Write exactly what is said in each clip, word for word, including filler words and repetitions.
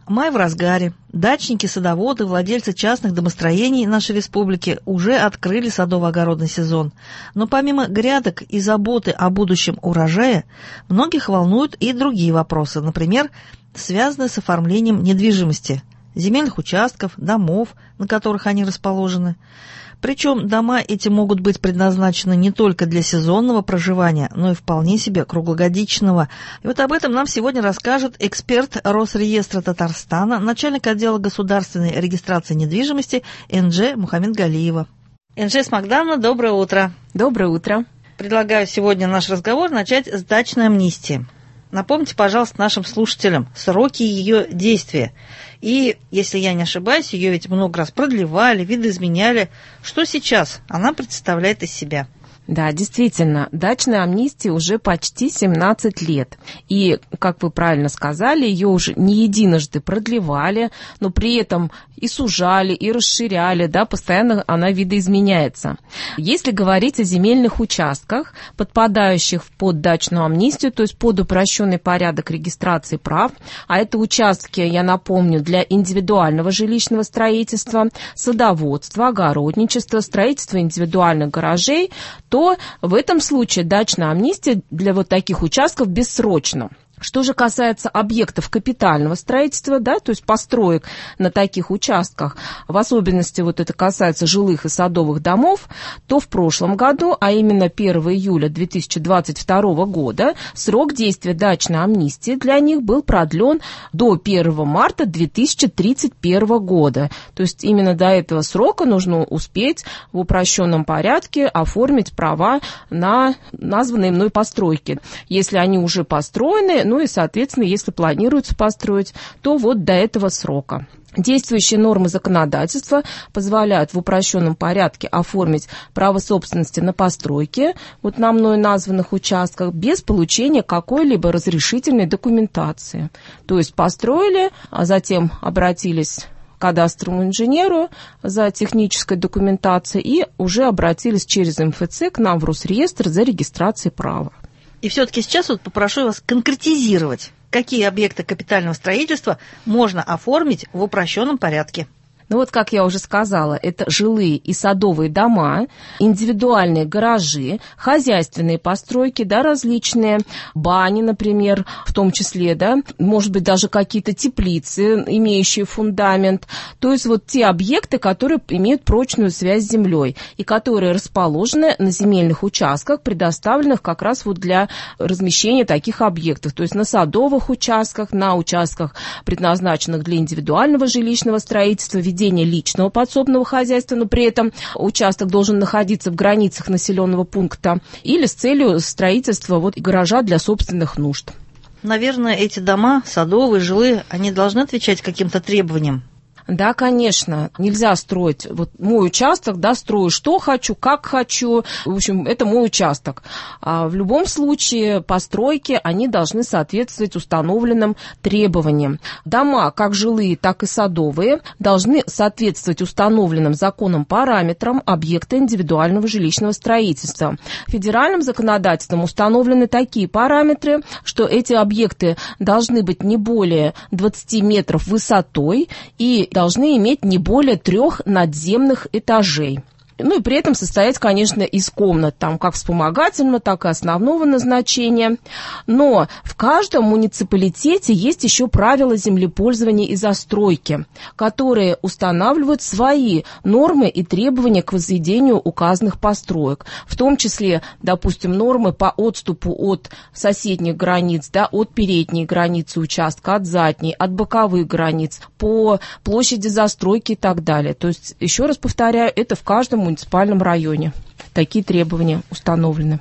Май в разгаре. Дачники, садоводы, владельцы частных домостроений нашей республики уже открыли садово-огородный сезон. Но помимо грядок и заботы о будущем урожае, многих волнуют и другие вопросы, например, связанные с оформлением недвижимости, земельных участков, домов, на которых они расположены. Причем дома эти могут быть предназначены не только для сезонного проживания, но и вполне себе круглогодичного. И вот об этом нам сегодня расскажет эксперт Росреестра Татарстана, начальник отдела государственной регистрации недвижимости Энже Мухаммедгалиева. Энже Смагдановна, доброе утро. Доброе утро. Предлагаю сегодня наш разговор начать с дачной амнистии. Напомните, пожалуйста, нашим слушателям сроки ее действия. И, если я не ошибаюсь, ее ведь много раз продлевали, видоизменяли. Что сейчас она представляет из себя? Да, действительно, дачная амнистия уже почти семнадцать лет. И, как вы правильно сказали, ее уже не единожды продлевали, но при этом и сужали, и расширяли, да, постоянно она видоизменяется. Если говорить о земельных участках, подпадающих под дачную амнистию, то есть под упрощенный порядок регистрации прав, а это участки, я напомню, для индивидуального жилищного строительства, садоводства, огородничества, строительства индивидуальных гаражей, то в этом случае дачная амнистия для вот таких участков бессрочна. Что же касается объектов капитального строительства, да, то есть построек на таких участках, в особенности вот это касается жилых и садовых домов, то в прошлом году, а именно первого июля две тысячи двадцать второго года, срок действия дачной амнистии для них был продлен до первого марта две тысячи тридцать первого года. То есть именно до этого срока нужно успеть в упрощенном порядке оформить права на названные мной постройки. Если они уже построены, ну и, соответственно, если планируется построить, то вот до этого срока. Действующие нормы законодательства позволяют в упрощенном порядке оформить право собственности на постройки, вот на мной названных участках, без получения какой-либо разрешительной документации. То есть построили, а затем обратились к кадастровому инженеру за технической документацией и уже обратились через эм эф цэ к нам в Росреестр за регистрацией права. И все-таки сейчас вот попрошу вас конкретизировать, какие объекты капитального строительства можно оформить в упрощенном порядке. Ну вот, как я уже сказала, это жилые и садовые дома, индивидуальные гаражи, хозяйственные постройки, да, различные, бани, например, в том числе, да, может быть, даже какие-то теплицы, имеющие фундамент. То есть вот те объекты, которые имеют прочную связь с землей и которые расположены на земельных участках, предоставленных как раз вот для размещения таких объектов. То есть на садовых участках, на участках, предназначенных для индивидуального жилищного строительства, ведения личного подсобного хозяйства, но при этом участок должен находиться в границах населенного пункта, или с целью строительства вот гаража для собственных нужд. Наверное, эти дома, садовые, жилые, они должны отвечать каким-то требованиям? Да, конечно, нельзя строить, вот мой участок, да, строю что хочу, как хочу, в общем, это мой участок. А в любом случае постройки, они должны соответствовать установленным требованиям. Дома, как жилые, так и садовые, должны соответствовать установленным законом параметрам объекта индивидуального жилищного строительства. Федеральным законодательством установлены такие параметры, что эти объекты должны быть не более двадцати метров высотой и должны иметь не более трех надземных этажей. Ну и при этом состоять, конечно, из комнат, там как вспомогательного, так и основного назначения. Но в каждом муниципалитете есть еще правила землепользования и застройки, которые устанавливают свои нормы и требования к возведению указанных построек. В том числе, допустим, нормы по отступу от соседних границ, да, от передней границы участка, от задней, от боковых границ, по площади застройки и так далее. То есть, еще раз повторяю, это в каждом муниципальном районе такие требования установлены.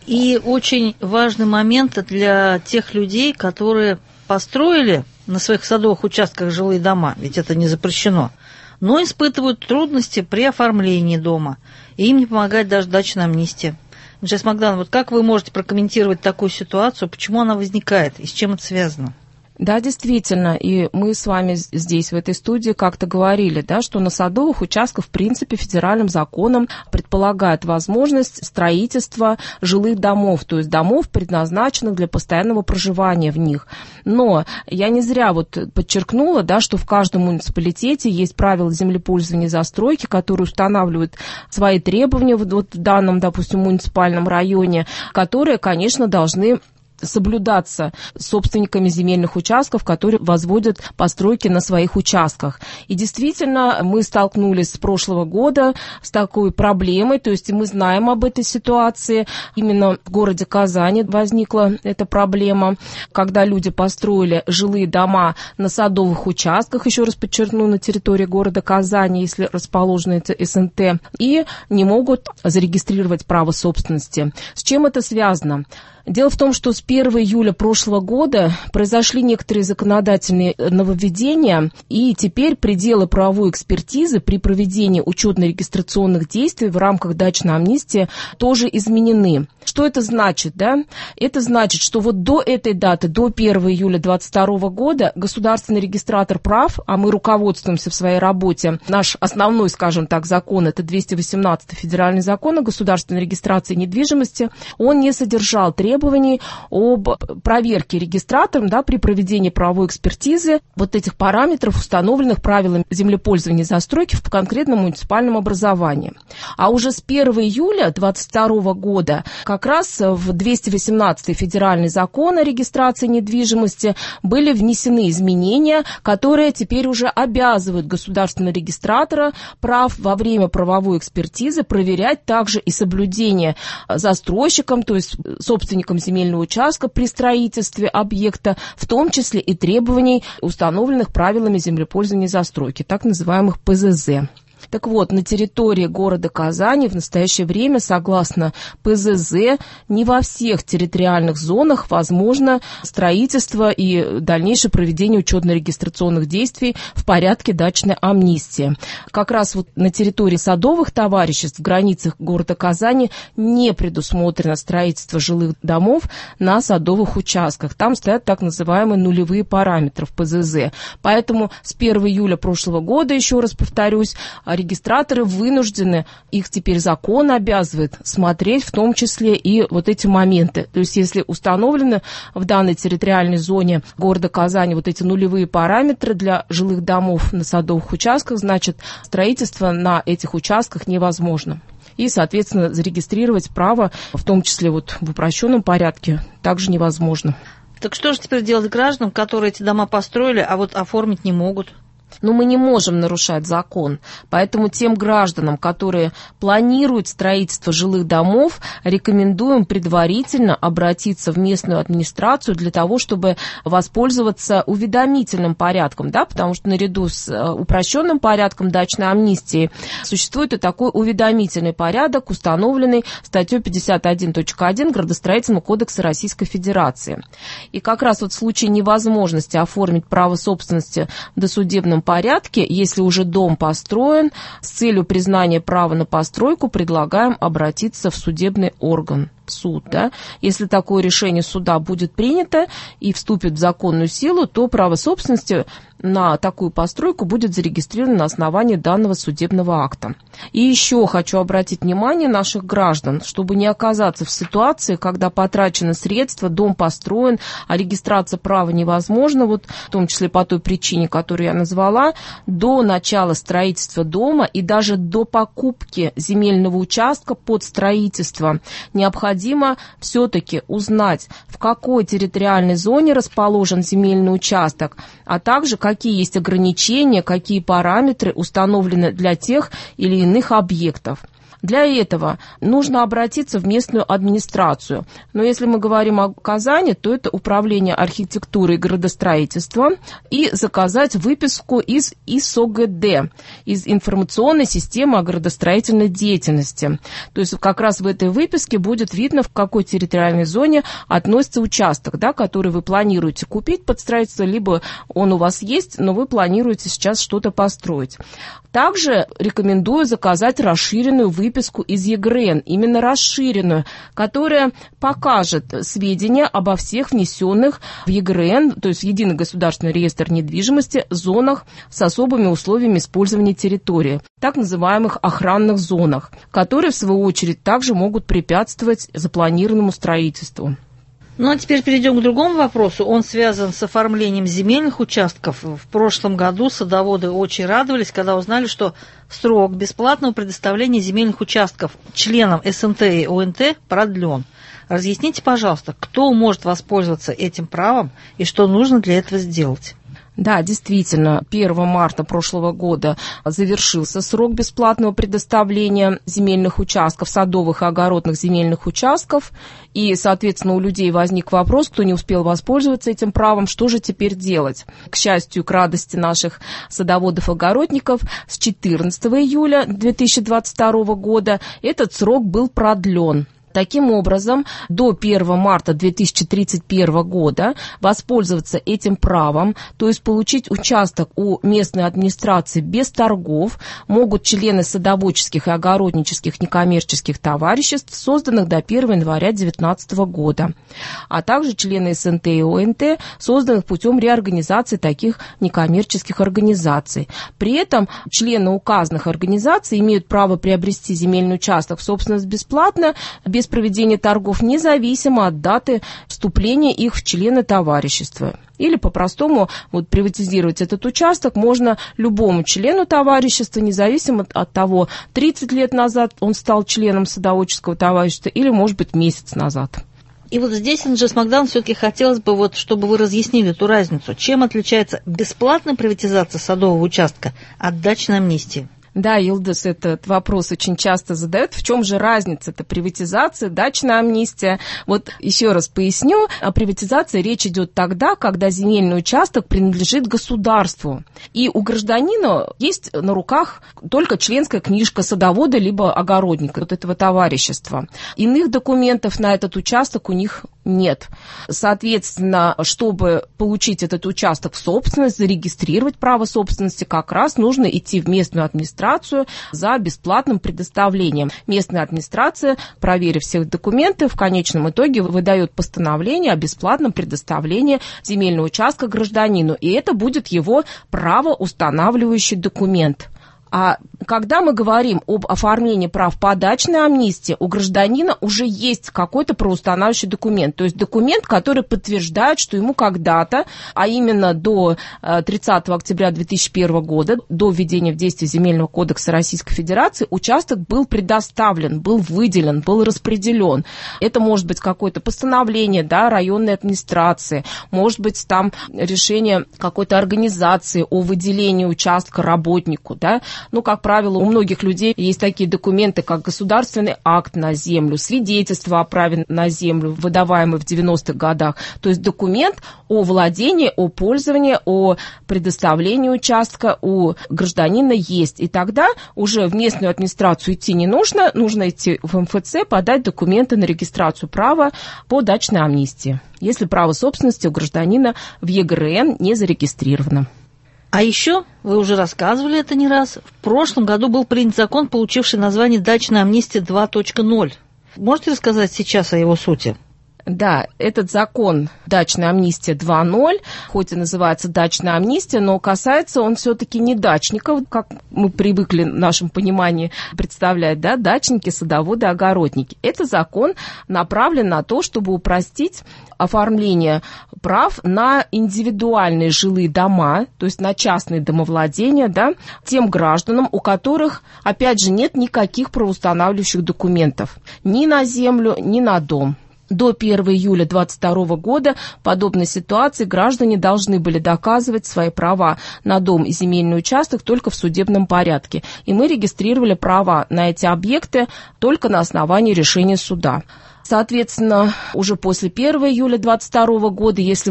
И очень важный момент для тех людей, которые построили на своих садовых участках жилые дома, ведь это не запрещено, но испытывают трудности при оформлении дома, и им не помогает даже дачная амнистия. Энже Смагдановна, вот как вы можете прокомментировать такую ситуацию, почему она возникает и с чем это связано? Да, действительно, и мы с вами здесь, в этой студии, как-то говорили, да, что на садовых участках, в принципе, федеральным законом предполагает возможность строительства жилых домов, то есть домов, предназначенных для постоянного проживания в них. Но я не зря вот подчеркнула, да, что в каждом муниципалитете есть правила землепользования и застройки, которые устанавливают свои требования вот в данном, допустим, муниципальном районе, которые, конечно, должны соблюдаться собственниками земельных участков, которые возводят постройки на своих участках. И действительно, мы столкнулись с прошлого года с такой проблемой, то есть мы знаем об этой ситуации. Именно в городе Казани возникла эта проблема, когда люди построили жилые дома на садовых участках, еще раз подчеркну, на территории города Казани, если расположены эти эс эн тэ, и не могут зарегистрировать право собственности. С чем это связано? Дело в том, что с первого июля прошлого года произошли некоторые законодательные нововведения, и теперь пределы правовой экспертизы при проведении учетно-регистрационных действий в рамках дачной амнистии тоже изменены. Что это значит, да? Это значит, что вот до этой даты, до первого июля две тысячи двадцать второго года, государственный регистратор прав, а мы руководствуемся в своей работе, наш основной, скажем так, закон, это двести восемнадцатый федеральный закон о государственной регистрации недвижимости, он не содержал требований об проверке регистратором, да, при проведении правовой экспертизы вот этих параметров, установленных правилами землепользования и застройки в конкретном муниципальном образовании. А уже с первого июля две тысячи двадцать второго года как раз в двести восемнадцатый федеральный закон о регистрации недвижимости были внесены изменения, которые теперь уже обязывают государственного регистратора прав во время правовой экспертизы проверять также и соблюдение застройщиком, то есть собственником земельного участка при строительстве объекта, в том числе и требований, установленных правилами землепользования и застройки, так называемых пэ зэ зэ. Так вот, на территории города Казани в настоящее время, согласно пэ зэ зэ, не во всех территориальных зонах возможно строительство и дальнейшее проведение учетно-регистрационных действий в порядке дачной амнистии. Как раз вот на территории садовых товариществ в границах города Казани не предусмотрено строительство жилых домов на садовых участках. Там стоят так называемые нулевые параметры в пэ зэ зэ. Поэтому с первого июля прошлого года, еще раз повторюсь, регистраторы вынуждены, их теперь закон обязывает смотреть в том числе и вот эти моменты. То есть если установлены в данной территориальной зоне города Казани вот эти нулевые параметры для жилых домов на садовых участках, значит, строительство на этих участках невозможно. И, соответственно, зарегистрировать право, в том числе вот в упрощенном порядке, также невозможно. Так что же теперь делать гражданам, которые эти дома построили, а вот оформить не могут? Но мы не можем нарушать закон, поэтому тем гражданам, которые планируют строительство жилых домов, рекомендуем предварительно обратиться в местную администрацию для того, чтобы воспользоваться уведомительным порядком, да, потому что наряду с упрощенным порядком дачной амнистии существует и такой уведомительный порядок, установленный статьей пятьдесят один точка один Градостроительного кодекса Российской Федерации. И как раз вот в случае невозможности оформить право собственности в досудебном порядке, если уже дом построен, с целью признания права на постройку предлагаем обратиться в судебный орган, суд. Да? Если такое решение суда будет принято и вступит в законную силу, то право собственности на такую постройку будет зарегистрировано на основании данного судебного акта. И еще хочу обратить внимание наших граждан, чтобы не оказаться в ситуации, когда потрачены средства, дом построен, а регистрация права невозможна, вот, в том числе по той причине, которую я назвала, до начала строительства дома и даже до покупки земельного участка под строительство необходимо все-таки узнать, в какой территориальной зоне расположен земельный участок, а также какие есть ограничения, какие параметры установлены для тех или иных объектов. Для этого нужно обратиться в местную администрацию. Но если мы говорим о Казани, то это управление архитектуры и градостроительства, и заказать выписку из и эс о гэ дэ, из информационной системы о градостроительной деятельности. То есть как раз в этой выписке будет видно, в какой территориальной зоне относится участок, да, который вы планируете купить под строительство, либо он у вас есть, но вы планируете сейчас что-то построить. Также рекомендую заказать расширенную выписку выписку из ЕГРН, именно расширенную, которая покажет сведения обо всех внесенных в ЕГРН, то есть в Единый государственный реестр недвижимости, зонах с особыми условиями использования территории, так называемых охранных зонах, которые, в свою очередь, также могут препятствовать запланированному строительству. Ну, а теперь перейдем к другому вопросу. Он связан с оформлением земельных участков. В прошлом году садоводы очень радовались, когда узнали, что срок бесплатного предоставления земельных участков членам СНТ и ОНТ продлен. Разъясните, пожалуйста, кто может воспользоваться этим правом и что нужно для этого сделать? Да, действительно, первого марта прошлого года завершился срок бесплатного предоставления земельных участков, садовых и огородных земельных участков, и, соответственно, у людей возник вопрос, кто не успел воспользоваться этим правом, что же теперь делать. К счастью, к радости наших садоводов-огородников, с четырнадцатого июля две тысячи двадцать второго года этот срок был продлен. Таким образом, до первого марта две тысячи тридцать первого года воспользоваться этим правом, то есть получить участок у местной администрации без торгов, могут члены садоводческих и огороднических некоммерческих товариществ, созданных до первого января две тысячи девятнадцатого года, а также члены СНТ и ОНТ, созданных путем реорганизации таких некоммерческих организаций. При этом члены указанных организаций имеют право приобрести земельный участок в собственность бесплатно, без без проведения торгов, независимо от даты вступления их в члены товарищества. Или по-простому вот, приватизировать этот участок можно любому члену товарищества, независимо от того, тридцать лет назад он стал членом садоводческого товарищества или, может быть, месяц назад. И вот здесь, Анжела Смагдан, все-таки хотелось бы, вот, чтобы вы разъяснили эту разницу. Чем отличается бесплатная приватизация садового участка от дачной амнистии? Да, Илдус, этот вопрос очень часто задают. В чем же разница-то приватизация, дачная амнистия? Вот еще раз поясню. О приватизации речь идет тогда, когда земельный участок принадлежит государству. И у гражданина есть на руках только членская книжка садовода либо огородника, вот этого товарищества. Иных документов на этот участок у них нет. Соответственно, чтобы получить этот участок в собственность, зарегистрировать право собственности, как раз нужно идти в местную администрацию за бесплатным предоставлением. Местная администрация, проверив все документы, в конечном итоге выдает постановление о бесплатном предоставлении земельного участка гражданину. И это будет его правоустанавливающий документ. А когда мы говорим об оформлении прав по дачной амнистии, у гражданина уже есть какой-то правоустанавливающий документ. То есть документ, который подтверждает, что ему когда-то, а именно до тридцатого октября две тысячи первого года, до введения в действие Земельного кодекса Российской Федерации, участок был предоставлен, был выделен, был распределен. Это может быть какое-то постановление, да, районной администрации, может быть там решение какой-то организации о выделении участка работнику, да. Ну, как правило, у многих людей есть такие документы, как государственный акт на землю, свидетельство о праве на землю, выдаваемое в девяностых годах. То есть документ о владении, о пользовании, о предоставлении участка у гражданина есть. И тогда уже в местную администрацию идти не нужно, нужно идти в эм эф цэ, подать документы на регистрацию права по дачной амнистии, если право собственности у гражданина в е гэ эр эн не зарегистрировано. А еще, вы уже рассказывали это не раз, в прошлом году был принят закон, получивший название «Дачная амнистия два точка ноль». Можете рассказать сейчас о его сути? Да, этот закон «Дачная амнистия два ноль», хоть и называется «Дачная амнистия», но касается он все-таки не дачников, как мы привыкли в нашем понимании представлять, да, дачники, садоводы, огородники. Это закон направлен на то, чтобы упростить оформление прав на индивидуальные жилые дома, то есть на частные домовладения, да, тем гражданам, у которых, опять же, нет никаких правоустанавливающих документов ни на землю, ни на дом. До первого июля две тысячи двадцать второго года в подобной ситуации граждане должны были доказывать свои права на дом и земельный участок только в судебном порядке. И мы регистрировали права на эти объекты только на основании решения суда. Соответственно, уже после первого июля две тысячи двадцать второго года, если вот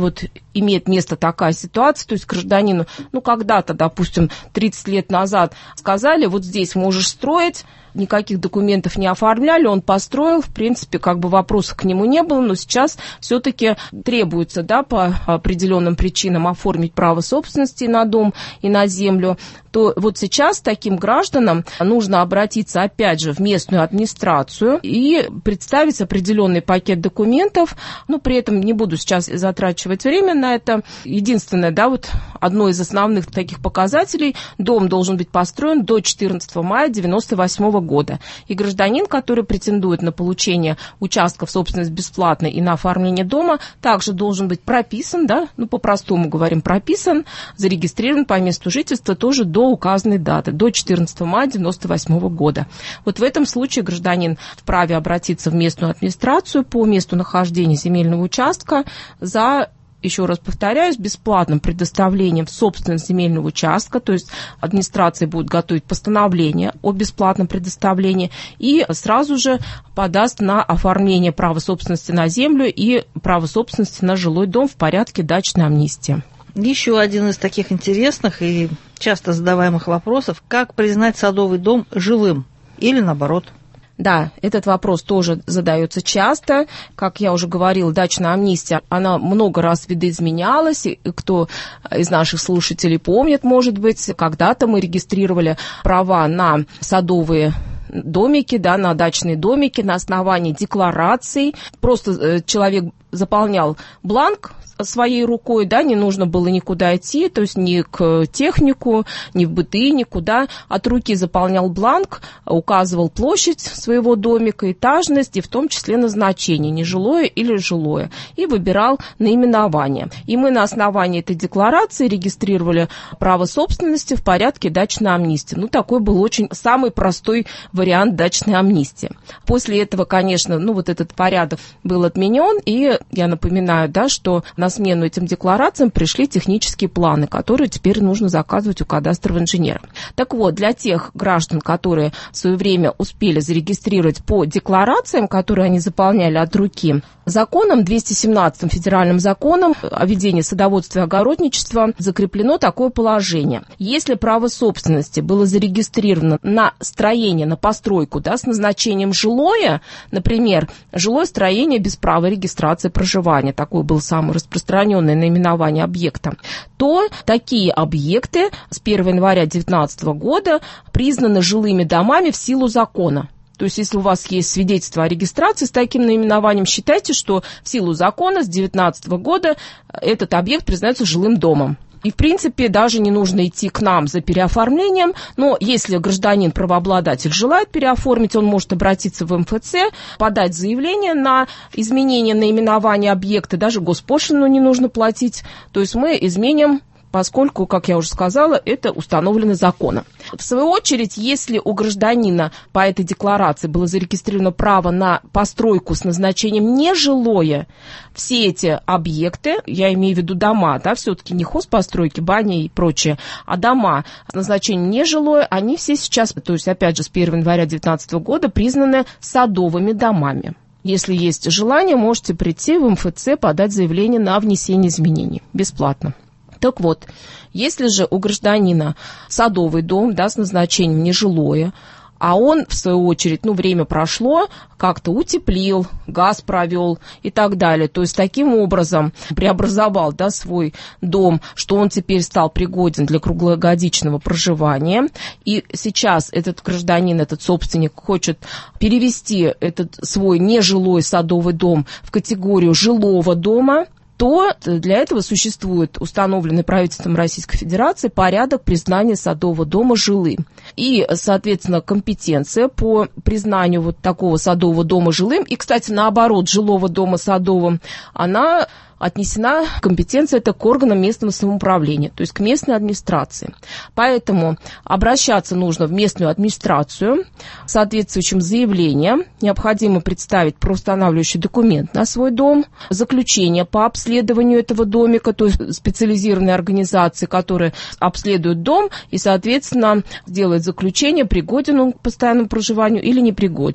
имеет место такая ситуация, то есть гражданину, ну, когда-то, допустим, тридцать лет назад сказали, вот здесь можешь строить, никаких документов не оформляли, он построил, в принципе, как бы вопросов к нему не было, но сейчас все-таки требуется, да, по определенным причинам оформить право собственности на дом и на землю, то вот сейчас таким гражданам нужно обратиться, опять же, в местную администрацию и представить определенный пакет документов, ну, при этом не буду сейчас затрачивать время на это. Единственное, да, вот одно из основных таких показателей, дом должен быть построен до четырнадцатого мая девяносто восьмого года. И гражданин, который претендует на получение участка в собственность бесплатно и на оформление дома, также должен быть прописан, да, ну, по-простому говорим, прописан, зарегистрирован по месту жительства тоже до указанной даты, до четырнадцатого мая девяносто восьмого года. Вот в этом случае гражданин вправе обратиться в местную администрацию по месту нахождения земельного участка за, еще раз повторяюсь, бесплатным предоставлением в собственность земельного участка, то есть администрация будет готовить постановление о бесплатном предоставлении и сразу же подаст на оформление права собственности на землю и права собственности на жилой дом в порядке дачной амнистии. Еще один из таких интересных и часто задаваемых вопросов: как признать садовый дом жилым или наоборот? Да, этот вопрос тоже задается часто. Как я уже говорила, дачная амнистия, она много раз видоизменялась. И кто из наших слушателей помнит, может быть, когда-то мы регистрировали права на садовые домики, да, на дачные домики на основании деклараций. Просто человек заполнял бланк своей рукой, да, не нужно было никуда идти, то есть ни к технику, ни в БТИ, никуда. От руки заполнял бланк, указывал площадь своего домика, этажность и в том числе назначение, нежилое или жилое, и выбирал наименование. И мы на основании этой декларации регистрировали право собственности в порядке дачной амнистии. Ну, такой был очень самый простой вариант дачной амнистии. После этого, конечно, ну, вот этот порядок был отменен, и я напоминаю, да, что на смену этим декларациям пришли технические планы, которые теперь нужно заказывать у кадастрового инженера. Так вот, для тех граждан, которые в свое время успели зарегистрировать по декларациям, которые они заполняли от руки, законом, двести семнадцатым федеральным законом о ведении садоводства и огородничества закреплено такое положение. Если право собственности было зарегистрировано на строение, на постройку, да, с назначением жилое, например, жилое строение без права регистрации проживания, такое было самое распространенное наименование объекта, то такие объекты с первого января две тысячи девятнадцатого года признаны жилыми домами в силу закона. То есть, если у вас есть свидетельство о регистрации с таким наименованием, считайте, что в силу закона с две тысячи девятнадцатого года этот объект признается жилым домом. И, в принципе, даже не нужно идти к нам за переоформлением, но если гражданин-правообладатель желает переоформить, он может обратиться в эм эф цэ, подать заявление на изменение наименования объекта, даже госпошлину не нужно платить, то есть мы изменим, поскольку, как я уже сказала, это установлено законом. В свою очередь, если у гражданина по этой декларации было зарегистрировано право на постройку с назначением нежилое, все эти объекты, я имею в виду дома, да, все-таки не хозпостройки, бани и прочее, а дома с назначением нежилое, они все сейчас, то есть, опять же, с первого января две тысячи девятнадцатого года признаны садовыми домами. Если есть желание, можете прийти в эм эф цэ, подать заявление на внесение изменений бесплатно. Так вот, если же у гражданина садовый дом, да, с назначением нежилое, а он, в свою очередь, ну, время прошло, как-то утеплил, газ провел и так далее, то есть таким образом преобразовал, да, свой дом, что он теперь стал пригоден для круглогодичного проживания, и сейчас этот гражданин, этот собственник хочет перевести этот свой нежилой садовый дом в категорию жилого дома, то для этого существует установленный правительством Российской Федерации порядок признания садового дома жилым. И, соответственно, компетенция по признанию вот такого садового дома жилым, и, кстати, наоборот, жилого дома садовым, она отнесена компетенция это к органам местного самоуправления, то есть к местной администрации. Поэтому обращаться нужно в местную администрацию с соответствующим заявлением. Необходимо представить правоустанавливающий документ на свой дом, заключение по обследованию этого домика, то есть специализированные организации, которые обследуют дом и, соответственно, делают заключение, пригоден он к постоянному проживанию или непригоден.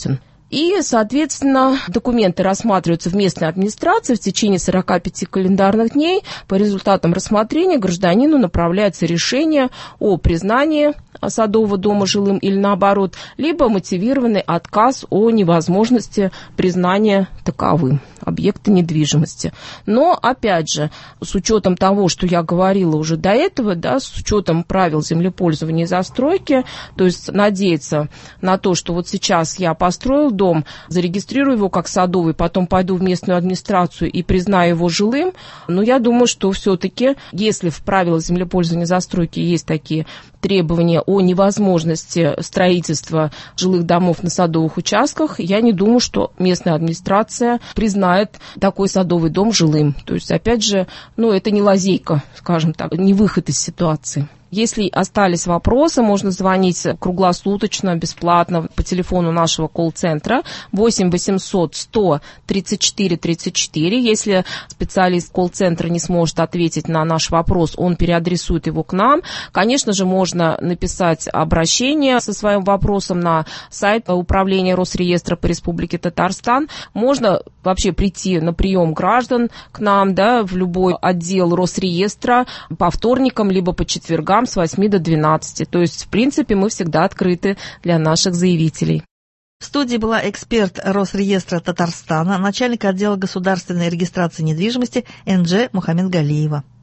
И, соответственно, документы рассматриваются в местной администрации в течение сорока пяти календарных дней. По результатам рассмотрения гражданину направляется решение о признании садового дома жилым или наоборот, либо мотивированный отказ о невозможности признания таковым объекта недвижимости. Но, опять же, с учетом того, что я говорила уже до этого, да, с учетом правил землепользования и застройки, то есть надеяться на то, что вот сейчас я построил дом, зарегистрирую его как садовый, потом пойду в местную администрацию и признаю его жилым, но я думаю, что все-таки, если в правилах землепользования и застройки есть такие требования о невозможности строительства жилых домов на садовых участках, я не думаю, что местная администрация признает такой садовый дом жилым. То есть, опять же, ну, это не лазейка, скажем так, не выход из ситуации. Если остались вопросы, можно звонить круглосуточно, бесплатно по телефону нашего колл-центра восемь восемьсот сто тридцать четыре тридцать четыре. Если специалист колл-центра не сможет ответить на наш вопрос, он переадресует его к нам. Конечно же, можно написать обращение со своим вопросом на сайт управления Росреестра по Республике Татарстан. Можно вообще прийти на прием граждан к нам, да, в любой отдел Росреестра по вторникам, либо по четвергам с восьми до двенадцати. То есть, в принципе, мы всегда открыты для наших заявителей. В студии была эксперт Росреестра Татарстана, начальник отдела государственной регистрации недвижимости Энджи Мухаммедгалиева.